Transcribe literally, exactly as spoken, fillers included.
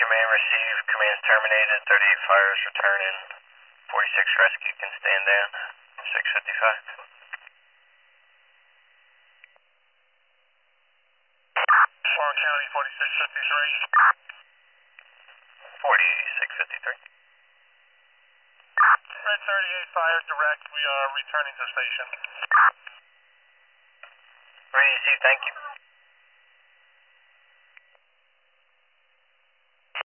main received. Command's terminated. thirty-eight fires returning. forty-six rescue can stand down. six fifty-five. Swan County, forty-six fifty-three. forty-six fifty-three. Red thirty-eight fire direct. We are returning to station. Received, thank you.